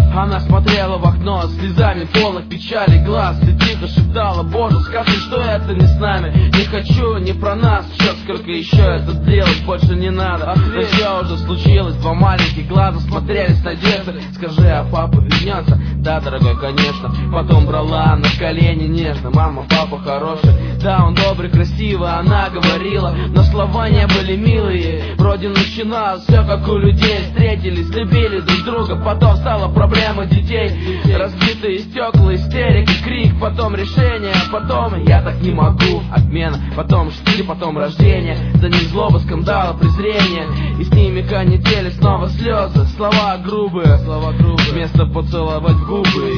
Она смотрела в окно слезами полных печали глаз и тихо шептала: Боже, скажи, что это не с нами. Не хочу, не про нас, черт, сколько еще это делать, больше не надо. Но все уже случилось, два маленьких глаза смотрели с надеждой. Скажи, а папа вернется? Да, дорогой, конечно. Потом брала на колени нежно: мама, папа хороший, да, он добрый, красивый, она говорила, но слова не были милые. Вроде начиналось все как у людей, встретились, любили друг друга, потом стала проблема детей. Разбитые стекла, истерика, крик, потом решение, потом я так не могу, отмена, потом штиль, потом рождение, за ним злоба, скандала, презрение, и с ними канители снова слезы, слова грубые, вместо поцеловать в губы.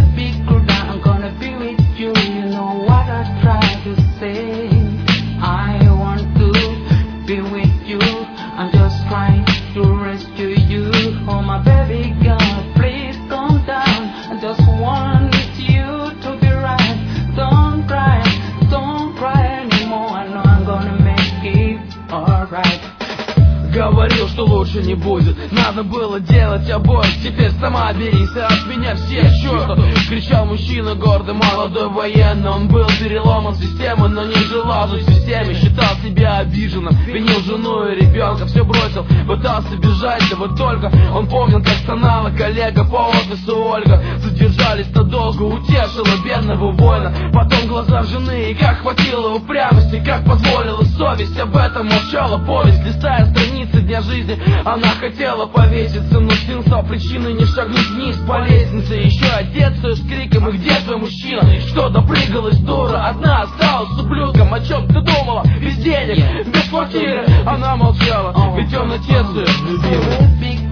I'm just trying to rescue you. Oh my baby girl, please calm down. I just want you to be right. Don't cry anymore. I know I'm gonna make it alright. Говорил, что лучше не будет, надо было делать обоих. Теперь сама берись, а от меня все к черту. Кричал мужчина гордый, молодой военный. Он был переломом системы, но не желал жить в системе. Считал себя обиженным, винил жену и ребенка. Все бросил, пытался бежать, да вот только он помнил, как стонала коллега по офису Ольга. Задержались надолго, утешила бедного воина. Потом глаза жены, и как хватило упрямости, как позволила совесть. Об этом молчала повесть, листая страницы дня жизни. Она хотела повеситься, но сын стал причиной не шагнуть вниз по лестнице. Еще отец с криком: и где твой мужчина? Что допрыгалась дура, одна осталась с ублюдком. О чем ты думала? Без денег, без квартиры. Она молчала, ведь он отец ее любимый.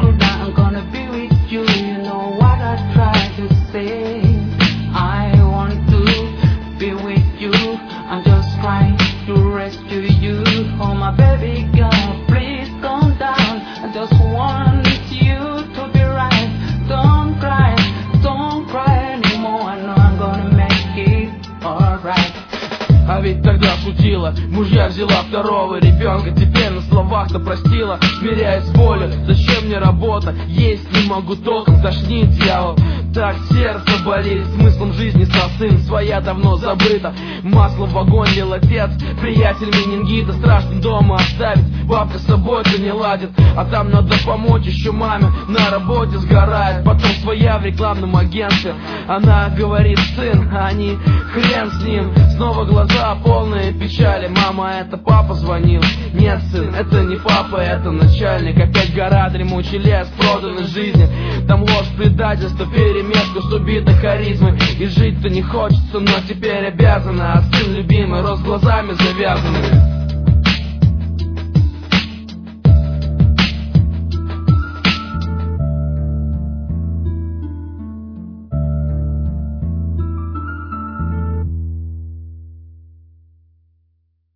А ведь тогда шутила, мужья взяла второго ребенка. Теперь на словах-то простила, смиряясь с болью. Зачем мне работа, есть не могу толком, тошнит дьявол. Так сердце болит, смыслом жизни стал сын, своя давно забыта. Масло в огонь лил отец, приятель менингита. Страшно дома оставить, бабка с собой-то не ладит. А там надо помочь еще маме, на работе сгорает. Потом своя в рекламном агентстве. Она говорит: сын, а они хрен с ним. Снова глаза полные печали. Мама, это папа звонил. Нет, сын, это не папа, это начальник. Опять гора, дремучий лес, проданной жизни. Там ложь, предательство, перемешка с убитой харизмой. И жить-то не хочется, но теперь обязана. А сын любимый рос глазами завязанными.